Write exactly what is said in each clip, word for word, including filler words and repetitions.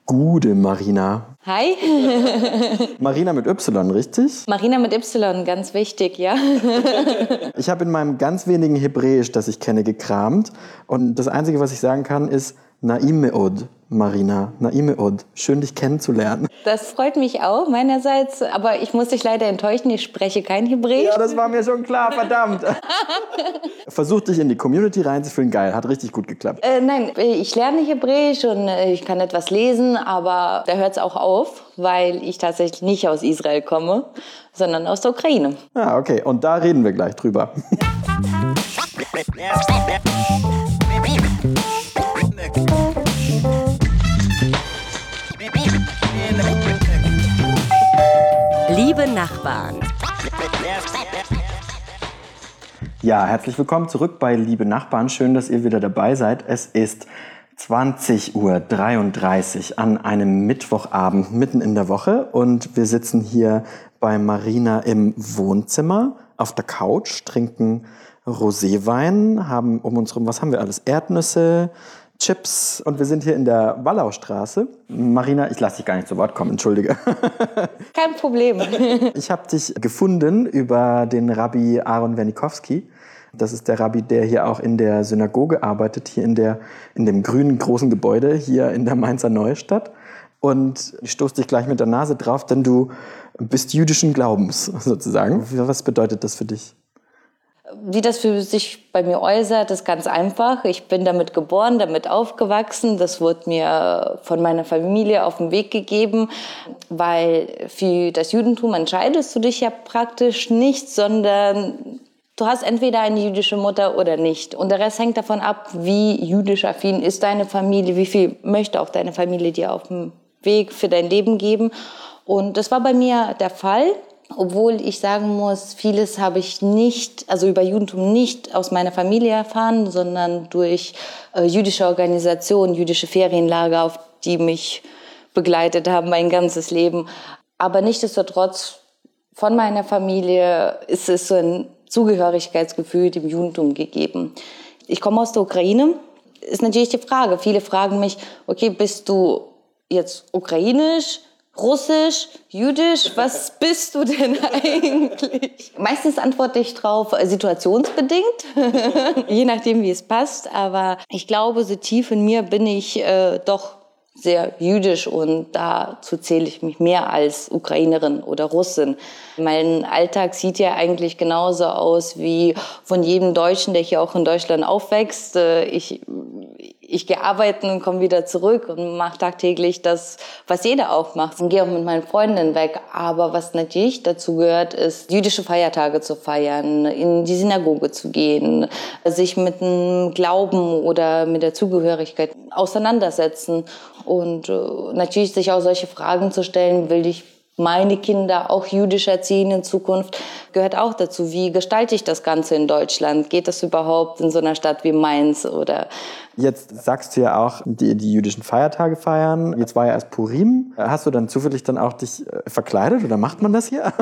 Gute Marina. Hi. Marina mit Y, richtig? Marina mit Y, ganz wichtig, ja. Ich habe in meinem ganz wenigen Hebräisch, das ich kenne, gekramt. Und das Einzige, was ich sagen kann, ist Naim meod, Marina. Naim meod. Schön, dich kennenzulernen. Das freut mich auch meinerseits, aber ich muss dich leider enttäuschen, ich spreche kein Hebräisch. Ja, das war mir schon klar, verdammt. Versuch dich in die Community reinzufühlen, geil, hat richtig gut geklappt. Äh, nein, ich lerne Hebräisch und ich kann etwas lesen, aber da hört es auch auf, weil ich tatsächlich nicht aus Israel komme, sondern aus der Ukraine. Ah, okay, und da reden wir gleich drüber. Liebe Nachbarn. Ja, herzlich willkommen zurück bei Liebe Nachbarn. Schön, dass ihr wieder dabei seid. Es ist zwanzig Uhr dreiunddreißig an einem Mittwochabend mitten in der Woche und wir sitzen hier bei Marina im Wohnzimmer auf der Couch, trinken Roséwein, haben um uns herum, was haben wir alles? Erdnüsse, Chips und wir sind hier in der Wallaustraße. Marina, ich lasse dich gar nicht zu Wort kommen, entschuldige. Kein Problem. Ich habe dich gefunden über den Rabbi Aaron Wernikowski. Das ist der Rabbi, der hier auch in der Synagoge arbeitet, hier in, der, in dem grünen großen Gebäude hier in der Mainzer Neustadt. Und ich stoße dich gleich mit der Nase drauf, denn du bist jüdischen Glaubens sozusagen. Was bedeutet das für dich? Wie das für sich bei mir äußert, ist ganz einfach. Ich bin damit geboren, damit aufgewachsen. Das wurde mir von meiner Familie auf den Weg gegeben, weil für das Judentum entscheidest du dich ja praktisch nicht, sondern du hast entweder eine jüdische Mutter oder nicht. Und der Rest hängt davon ab, wie jüdisch affin ist deine Familie, wie viel möchte auch deine Familie dir auf dem Weg für dein Leben geben. Und das war bei mir der Fall. Obwohl ich sagen muss, vieles habe ich nicht, also über Judentum nicht aus meiner Familie erfahren, sondern durch äh, jüdische Organisationen, jüdische Ferienlager, auf die mich begleitet haben mein ganzes Leben. Aber nichtsdestotrotz, von meiner Familie ist es so ein Zugehörigkeitsgefühl dem Judentum gegeben. Ich komme aus der Ukraine. Ist natürlich die Frage. Viele fragen mich, okay, bist du jetzt ukrainisch, russisch, jüdisch, was bist du denn eigentlich? Meistens antworte ich drauf situationsbedingt, je nachdem, wie es passt. Aber ich glaube, so tief in mir bin ich äh, doch sehr jüdisch und dazu zähle ich mich mehr als Ukrainerin oder Russin. Mein Alltag sieht ja eigentlich genauso aus wie von jedem Deutschen, der hier auch in Deutschland aufwächst. Ich, ich gehe arbeiten und komme wieder zurück und mache tagtäglich das, was jeder auch macht. Und gehe auch mit meinen Freundinnen weg. Aber was natürlich dazu gehört, ist, jüdische Feiertage zu feiern, in die Synagoge zu gehen, sich mit dem Glauben oder mit der Zugehörigkeit auseinandersetzen. Und äh, natürlich sich auch solche Fragen zu stellen, will ich meine Kinder auch jüdisch erziehen in Zukunft, gehört auch dazu. Wie gestalte ich das Ganze in Deutschland? Geht das überhaupt in so einer Stadt wie Mainz? Oder Jetzt sagst du ja auch, die, die jüdischen Feiertage feiern. Jetzt war ja erst Purim. Hast du dann zufällig dann auch dich verkleidet oder macht man das hier?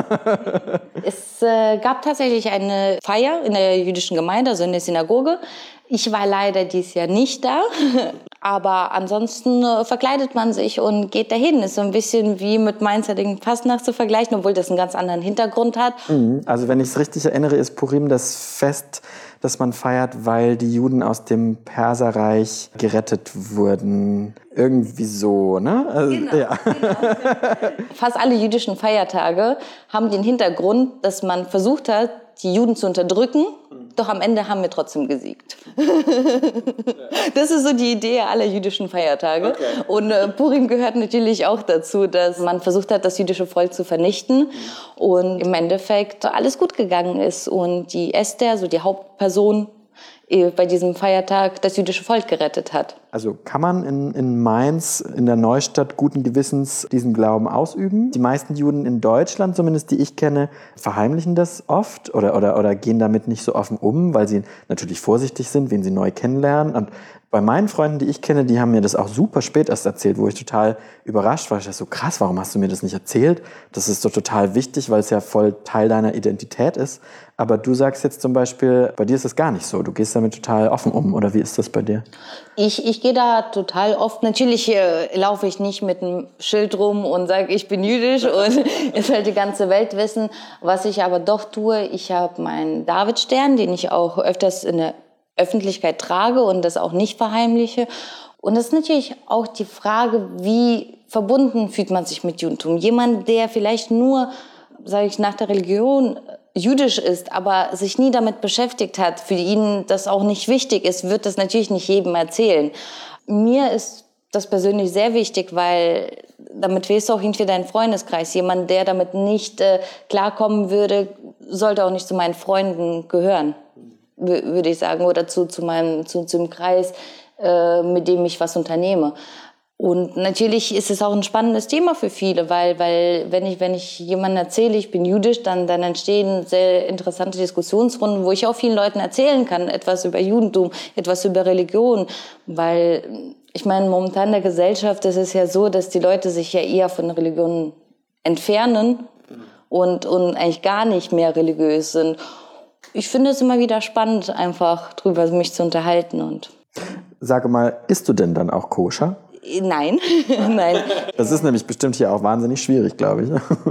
Es äh, gab tatsächlich eine Feier in der jüdischen Gemeinde, also in der Synagoge. Ich war leider dieses Jahr nicht da, aber ansonsten äh, verkleidet man sich und geht dahin. Ist so ein bisschen wie mit Mainzer den Fastnacht zu vergleichen, obwohl das einen ganz anderen Hintergrund hat. Also wenn ich es richtig erinnere, ist Purim das Fest, das man feiert, weil die Juden aus dem Perserreich gerettet wurden. Irgendwie so, ne? Also, genau, ja. genau. Fast alle jüdischen Feiertage haben den Hintergrund, dass man versucht hat, die Juden zu unterdrücken, doch am Ende haben wir trotzdem gesiegt. Das ist so die Idee aller jüdischen Feiertage. Okay. Und äh, Purim gehört natürlich auch dazu, dass man versucht hat, das jüdische Volk zu vernichten und im Endeffekt alles gut gegangen ist und die Esther, so die Hauptperson, bei diesem Feiertag das jüdische Volk gerettet hat. Also kann man in, in Mainz, in der Neustadt, guten Gewissens diesen Glauben ausüben? Die meisten Juden in Deutschland, zumindest die ich kenne, verheimlichen das oft oder, oder, oder gehen damit nicht so offen um, weil sie natürlich vorsichtig sind, wen sie neu kennenlernen. Und Bei meinen Freunden, die ich kenne, die haben mir das auch super spät erst erzählt, wo ich total überrascht war. Ich dachte so, krass, warum hast du mir das nicht erzählt? Das ist so total wichtig, weil es ja voll Teil deiner Identität ist. Aber du sagst jetzt zum Beispiel, bei dir ist es gar nicht so. Du gehst damit total offen um. Oder wie ist das bei dir? Ich, ich gehe da total oft. Natürlich äh, laufe ich nicht mit einem Schild rum und sage, ich bin jüdisch und es soll die ganze Welt wissen. Was ich aber doch tue, ich habe meinen Davidstern, den ich auch öfters in der Öffentlichkeit trage und das auch nicht verheimliche. Und das ist natürlich auch die Frage, wie verbunden fühlt man sich mit Judentum? Jemand, der vielleicht nur, sage ich, nach der Religion jüdisch ist, aber sich nie damit beschäftigt hat, für ihn das auch nicht wichtig ist, wird das natürlich nicht jedem erzählen. Mir ist das persönlich sehr wichtig, weil damit wählst du auch irgendwie deinen Freundeskreis. Jemand, der damit nicht äh, klarkommen würde, sollte auch nicht zu meinen Freunden gehören, würde ich sagen, oder zu, zu meinem, zu, zu dem Kreis, äh, mit dem ich was unternehme. Und natürlich ist es auch ein spannendes Thema für viele, weil, weil wenn ich, wenn ich jemandem erzähle, ich bin jüdisch, dann, dann entstehen sehr interessante Diskussionsrunden, wo ich auch vielen Leuten erzählen kann, etwas über Judentum, etwas über Religion, weil ich meine, momentan in der Gesellschaft ist es ja so, dass die Leute sich ja eher von Religionen entfernen und, und eigentlich gar nicht mehr religiös sind. Ich finde es immer wieder spannend, einfach drüber mich zu unterhalten. Und Sage mal, isst du denn dann auch koscher? Nein, nein. Das ist nämlich bestimmt hier auch wahnsinnig schwierig, glaube ich.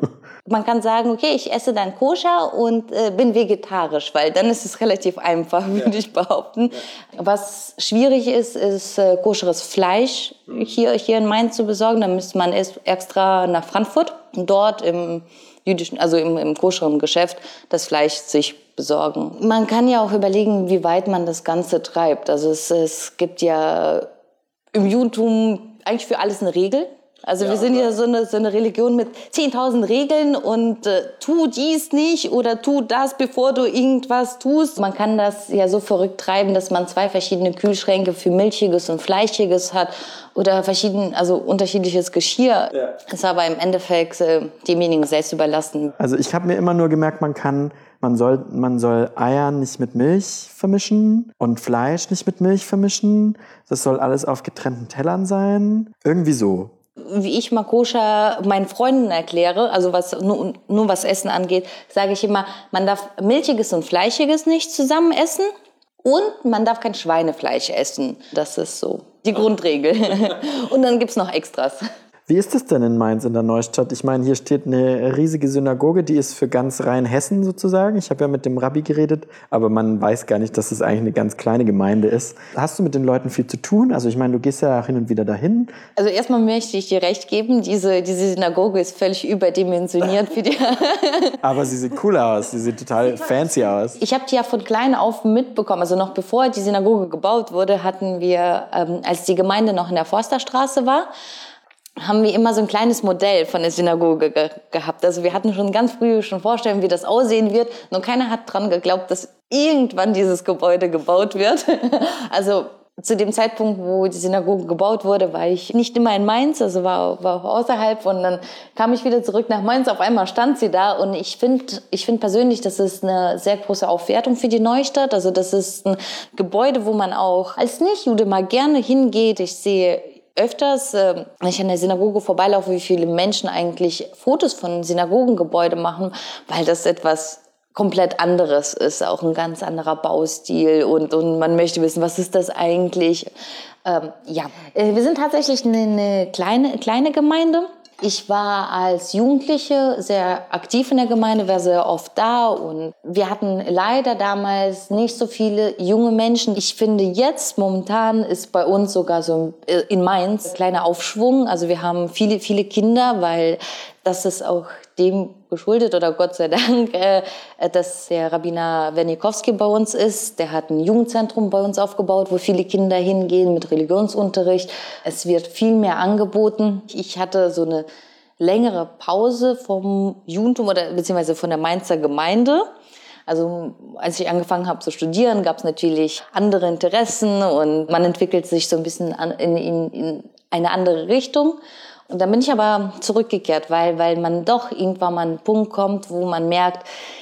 Man kann sagen, okay, ich esse dann koscher und äh, bin vegetarisch, weil dann ist es relativ einfach, würde ja. ich behaupten. Ja. Was schwierig ist, ist äh, koscheres Fleisch hier, hier in Mainz zu besorgen. Da müsste man erst extra nach Frankfurt und dort im jüdischen, also im, im koscheren Geschäft das Fleisch sich besorgen. Man kann ja auch überlegen, wie weit man das Ganze treibt. Also es, es gibt ja im Judentum eigentlich für alles eine Regel. Also ja, wir sind ja so eine, so eine Religion mit zehntausend Regeln und äh, tu dies nicht oder tu das, bevor du irgendwas tust. Man kann das ja so verrückt treiben, dass man zwei verschiedene Kühlschränke für Milchiges und Fleischiges hat oder verschieden, also unterschiedliches Geschirr. Ja. Ist aber im Endeffekt äh, demjenigen selbst überlassen. Also ich habe mir immer nur gemerkt, man kann Man soll, man soll Eier nicht mit Milch vermischen und Fleisch nicht mit Milch vermischen. Das soll alles auf getrennten Tellern sein. Irgendwie so. Wie ich mal koscher meinen Freunden erkläre, also was nur, nur was Essen angeht, sage ich immer, man darf Milchiges und Fleischiges nicht zusammen essen und man darf kein Schweinefleisch essen. Das ist so die Grundregel. Und dann gibt's noch Extras. Wie ist es denn in Mainz in der Neustadt? Ich meine, hier steht eine riesige Synagoge, die ist für ganz Rheinhessen sozusagen. Ich habe ja mit dem Rabbi geredet, aber man weiß gar nicht, dass es eigentlich eine ganz kleine Gemeinde ist. Hast du mit den Leuten viel zu tun? Also ich meine, du gehst ja hin und wieder dahin. Also erstmal möchte ich dir recht geben, diese, diese Synagoge ist völlig überdimensioniert für die. Aber sie sieht cool aus, sie sieht total fancy aus. Ich habe die ja von klein auf mitbekommen. Also noch bevor die Synagoge gebaut wurde, hatten wir, ähm, als die Gemeinde noch in der Forsterstraße war, haben wir immer so ein kleines Modell von der Synagoge ge- gehabt. Also wir hatten schon ganz früh schon vorstellen, wie das aussehen wird. Nur keiner hat dran geglaubt, dass irgendwann dieses Gebäude gebaut wird. Also zu dem Zeitpunkt, wo die Synagoge gebaut wurde, war ich nicht immer in Mainz, also war, war außerhalb. Und dann kam ich wieder zurück nach Mainz. Auf einmal stand sie da. Und ich finde ich finde persönlich, das ist eine sehr große Aufwertung für die Neustadt. Also das ist ein Gebäude, wo man auch als Nicht-Jude mal gerne hingeht. Ich sehe öfters, äh, wenn ich an der Synagoge vorbeilaufe, wie viele Menschen eigentlich Fotos von Synagogengebäude machen, weil das etwas komplett anderes ist, auch ein ganz anderer Baustil und, und man möchte wissen, was ist das eigentlich? Ähm, ja, äh, wir sind tatsächlich eine, eine kleine, kleine Gemeinde. Ich war als Jugendliche sehr aktiv in der Gemeinde, war sehr oft da und wir hatten leider damals nicht so viele junge Menschen. Ich finde jetzt momentan ist bei uns sogar so in Mainz ein kleiner Aufschwung. Also wir haben viele, viele Kinder, weil das ist auch dem geschuldet oder Gott sei Dank, äh, dass der Rabbiner Wernikowski bei uns ist. Der hat ein Jugendzentrum bei uns aufgebaut, wo viele Kinder hingehen mit Religionsunterricht. Es wird viel mehr angeboten. Ich hatte so eine längere Pause vom Judentum oder beziehungsweise von der Mainzer Gemeinde. Also als ich angefangen habe zu studieren, gab es natürlich andere Interessen und man entwickelt sich so ein bisschen in, in, in eine andere Richtung. Und dann bin ich aber zurückgekehrt, weil, weil man doch irgendwann mal an einen Punkt kommt, wo man merkt,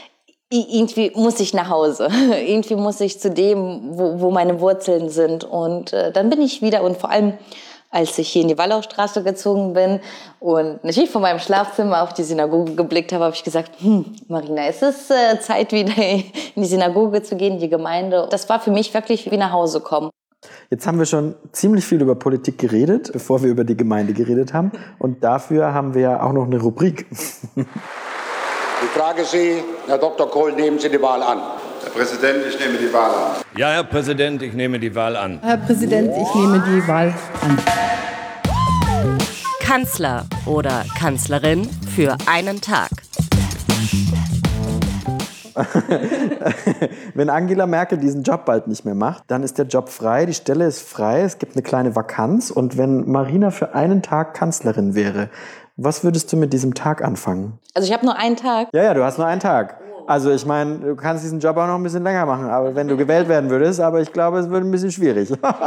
irgendwie muss ich nach Hause. Irgendwie muss ich zu dem, wo, wo meine Wurzeln sind. Und äh, dann bin ich wieder, und vor allem, als ich hier in die Wallaustraße gezogen bin und natürlich von meinem Schlafzimmer auf die Synagoge geblickt habe, habe ich gesagt, hm, Marina, es ist äh, Zeit, wieder in die Synagoge zu gehen, in die Gemeinde. Das war für mich wirklich wie nach Hause kommen. Jetzt haben wir schon ziemlich viel über Politik geredet, bevor wir über die Gemeinde geredet haben. Und dafür haben wir ja auch noch eine Rubrik. Ich frage Sie, Herr Doktor Kohl, nehmen Sie die Wahl an? Herr Präsident, ich nehme die Wahl an. Ja, Herr Präsident, ich nehme die Wahl an. Herr Präsident, ich nehme die Wahl an. Kanzler oder Kanzlerin für einen Tag. Wenn Angela Merkel diesen Job bald nicht mehr macht, dann ist der Job frei, die Stelle ist frei, es gibt eine kleine Vakanz. Und wenn Marina für einen Tag Kanzlerin wäre, was würdest du mit diesem Tag anfangen? Also ich habe nur einen Tag. Ja, ja, du hast nur einen Tag. Also ich meine, du kannst diesen Job auch noch ein bisschen länger machen, aber wenn du gewählt werden würdest, aber ich glaube, es wird ein bisschen schwierig.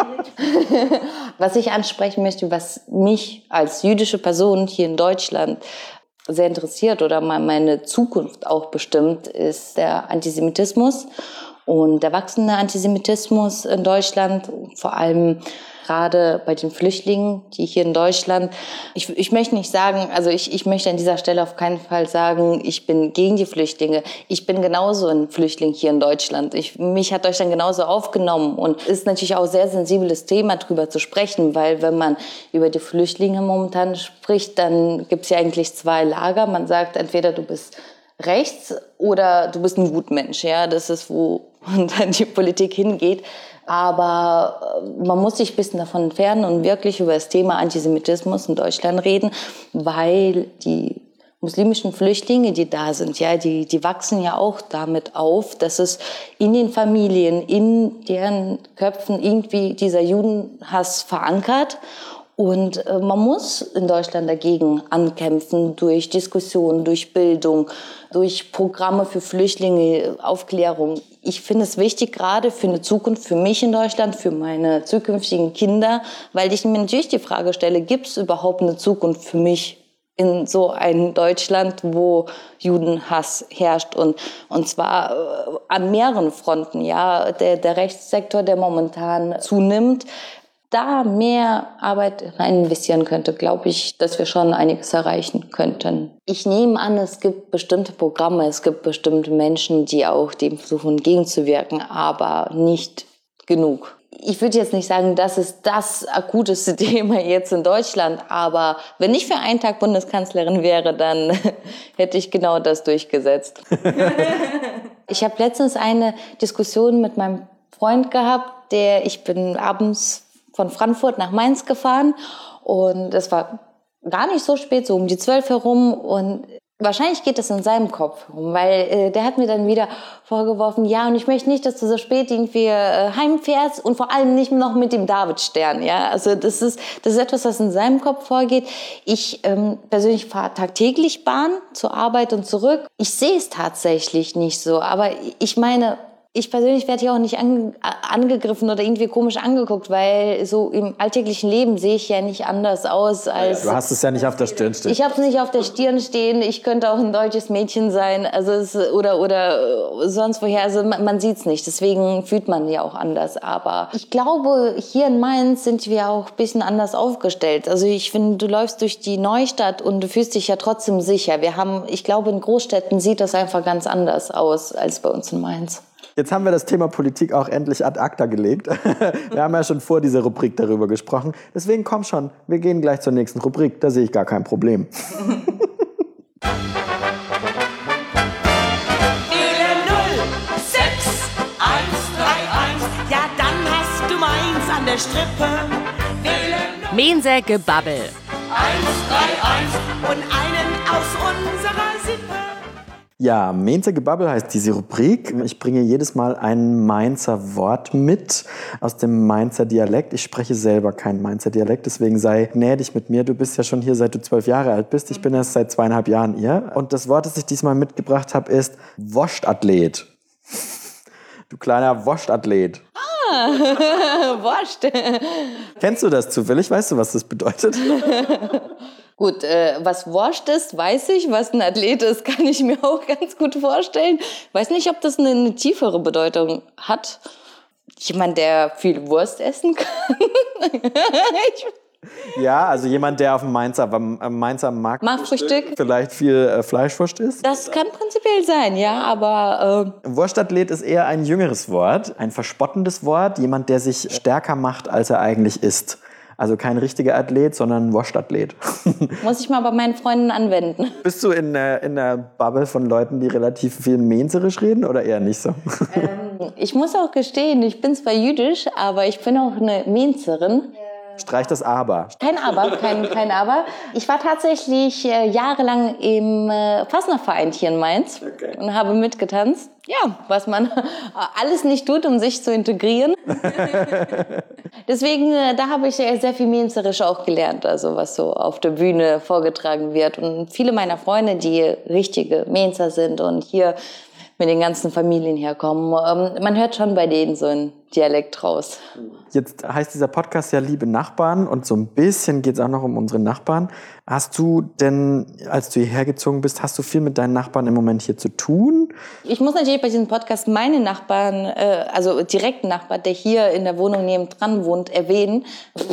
Was ich ansprechen möchte, was mich als jüdische Person hier in Deutschland sehr interessiert oder meine Zukunft auch bestimmt, ist der Antisemitismus und der wachsende Antisemitismus in Deutschland, vor allem gerade bei den Flüchtlingen, die hier in Deutschland, ich, ich möchte nicht sagen, also ich, ich möchte an dieser Stelle auf keinen Fall sagen, ich bin gegen die Flüchtlinge. Ich bin genauso ein Flüchtling hier in Deutschland. Ich, mich hat Deutschland genauso aufgenommen und ist natürlich auch ein sehr sensibles Thema, darüber zu sprechen, weil wenn man über die Flüchtlinge momentan spricht, dann gibt es ja eigentlich zwei Lager. Man sagt, entweder du bist rechts oder du bist ein Gutmensch. Ja, das ist, wo dann die Politik hingeht. Aber man muss sich ein bisschen davon entfernen und wirklich über das Thema Antisemitismus in Deutschland reden, weil die muslimischen Flüchtlinge, die da sind, ja, die, die wachsen ja auch damit auf, dass es in den Familien, in deren Köpfen irgendwie dieser Judenhass verankert. Und äh, man muss in Deutschland dagegen ankämpfen, durch Diskussionen, durch Bildung, durch Programme für Flüchtlinge, Aufklärung. Ich finde es wichtig, gerade für eine Zukunft für mich in Deutschland, für meine zukünftigen Kinder, weil ich mir natürlich die Frage stelle, gibt es überhaupt eine Zukunft für mich in so einem Deutschland, wo Judenhass herrscht und, und zwar äh, an mehreren Fronten, ja, der, der Rechtssektor, der momentan zunimmt, da mehr Arbeit rein investieren könnte, glaube ich, dass wir schon einiges erreichen könnten. Ich nehme an, es gibt bestimmte Programme, es gibt bestimmte Menschen, die auch dem versuchen entgegenzuwirken, aber nicht genug. Ich würde jetzt nicht sagen, das ist das akuteste Thema jetzt in Deutschland, aber wenn ich für einen Tag Bundeskanzlerin wäre, dann hätte ich genau das durchgesetzt. Ich habe letztens eine Diskussion mit meinem Freund gehabt, der, ich bin abends von Frankfurt nach Mainz gefahren und es war gar nicht so spät, so um die zwölf herum und wahrscheinlich geht das in seinem Kopf rum, weil äh, der hat mir dann wieder vorgeworfen, ja, und ich möchte nicht, dass du so spät irgendwie äh, heimfährst und vor allem nicht noch mit dem Davidstern, ja, also das ist, das ist etwas, was in seinem Kopf vorgeht. Ich ähm, persönlich fahre tagtäglich Bahn zur Arbeit und zurück. Ich sehe es tatsächlich nicht so, aber ich meine, ich persönlich werde hier auch nicht ange- angegriffen oder irgendwie komisch angeguckt, weil so im alltäglichen Leben sehe ich ja nicht anders aus als... Du hast es ja nicht auf der Stirn stehen. Ich habe es nicht auf der Stirn stehen. Ich könnte auch ein deutsches Mädchen sein, also es, oder oder sonst woher. Also man, man sieht es nicht. Deswegen fühlt man ja auch anders. Aber ich glaube, hier in Mainz sind wir auch ein bisschen anders aufgestellt. Also ich finde, du läufst durch die Neustadt und du fühlst dich ja trotzdem sicher. Wir haben, ich glaube, in Großstädten sieht das einfach ganz anders aus als bei uns in Mainz. Jetzt haben wir das Thema Politik auch endlich ad acta gelegt. Wir haben ja schon vor dieser Rubrik darüber gesprochen. Deswegen komm schon, wir gehen gleich zur nächsten Rubrik. Da sehe ich gar kein Problem. Wähle null sechs eins drei eins, ja dann hast du Mainz an der Strippe. Wähle Menser Gebabbel. eins drei eins und einen aus unserer Sippe. Ja, Menser Gebabbel heißt diese Rubrik. Ich bringe jedes Mal ein Mainzer Wort mit aus dem Mainzer Dialekt. Ich spreche selber kein Mainzer Dialekt, deswegen sei gnädig mit mir. Du bist ja schon hier, seit du zwölf Jahre alt bist. Ich bin erst seit zweieinhalb Jahren hier. Und das Wort, das ich diesmal mitgebracht habe, ist Wurstathlet. Du kleiner Wurstathlet. Wurst. Kennst du das zufällig? Weißt du, was das bedeutet? Gut, äh, was Wurst ist, weiß ich. Was ein Athlet ist, kann ich mir auch ganz gut vorstellen. Weiß nicht, ob das eine, eine tiefere Bedeutung hat. Jemand, der viel Wurst essen kann. ich Ja, also jemand, der auf dem Mainzer, am Mainzer Markt Marktfrühstück vielleicht viel äh, Fleischwurst isst. Das kann prinzipiell sein, ja, aber... Äh Wurstathlet ist eher ein jüngeres Wort, ein verspottendes Wort. Jemand, der sich stärker macht, als er eigentlich ist. Also kein richtiger Athlet, sondern ein Wurstathlet. Muss ich mal bei meinen Freunden anwenden. Bist du in, äh, in der Bubble von Leuten, die relativ viel Mainzerisch reden oder eher nicht so? Ähm, ich muss auch gestehen, ich bin zwar jüdisch, aber ich bin auch eine Mainzerin. Streich das Aber. Kein Aber, kein, kein Aber. Ich war tatsächlich äh, jahrelang im äh, Fastnachtverein hier in Mainz okay. und habe mitgetanzt. Ja, was man alles nicht tut, um sich zu integrieren. Deswegen, äh, da habe ich sehr, sehr viel Mainzerisch auch gelernt, also was so auf der Bühne vorgetragen wird. Und viele meiner Freunde, die richtige Mainzer sind und hier mit den ganzen Familien herkommen, ähm, man hört schon bei denen so ein Dialekt raus. Jetzt heißt dieser Podcast ja Liebe Nachbarn und so ein bisschen geht es auch noch um unsere Nachbarn. Hast du denn, als du hierher gezogen bist, hast du viel mit deinen Nachbarn im Moment hier zu tun? Ich muss natürlich bei diesem Podcast meine Nachbarn, äh, also direkten Nachbarn, der hier in der Wohnung nebendran wohnt, erwähnen.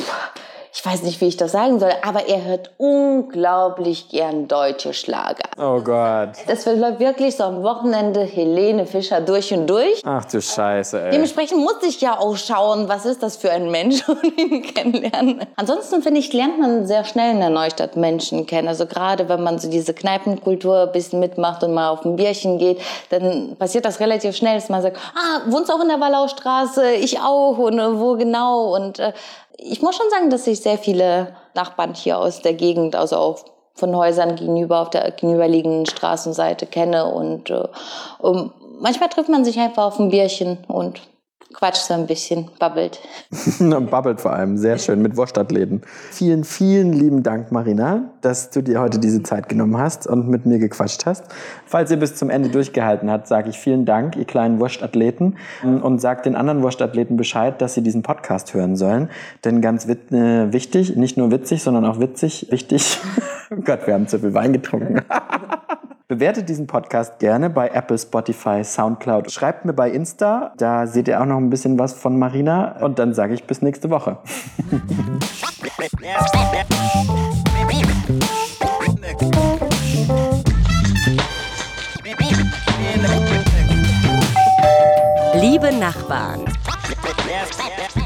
Ich weiß nicht, wie ich das sagen soll, aber er hört unglaublich gern deutsche Schlager. Oh Gott. Das wird wirklich so am Wochenende Helene Fischer durch und durch. Ach du Scheiße, ey. Dementsprechend muss ich ja auch schauen, was ist das für ein Mensch und ihn kennenlernen. Ansonsten, finde ich, lernt man sehr schnell in der Neustadt Menschen kennen. Also gerade, wenn man so diese Kneipenkultur ein bisschen mitmacht und mal auf ein Bierchen geht, dann passiert das relativ schnell, dass man sagt, ah, wohnst du auch in der Wallaustraße? Ich auch. Und wo genau? Und äh, ich muss schon sagen, dass ich sehr viele Nachbarn hier aus der Gegend, also auch von Häusern gegenüber auf der gegenüberliegenden Straßenseite kenne. Und äh, um, manchmal trifft man sich einfach auf ein Bierchen und quatscht so ein bisschen, babbelt. Babbelt vor allem, sehr schön, mit Wurstathleten. Vielen, vielen lieben Dank, Marina, dass du dir heute diese Zeit genommen hast und mit mir gequatscht hast. Falls ihr bis zum Ende durchgehalten habt, sage ich vielen Dank, ihr kleinen Wurstathleten, und sagt den anderen Wurstathleten Bescheid, dass sie diesen Podcast hören sollen. Denn ganz wit- äh, wichtig, nicht nur witzig, sondern auch witzig, wichtig. Oh Gott, wir haben zu viel Wein getrunken. Bewertet diesen Podcast gerne bei Apple, Spotify, Soundcloud. Schreibt mir bei Insta, da seht ihr auch noch ein bisschen was von Marina. Und dann sage ich bis nächste Woche. Liebe Nachbarn.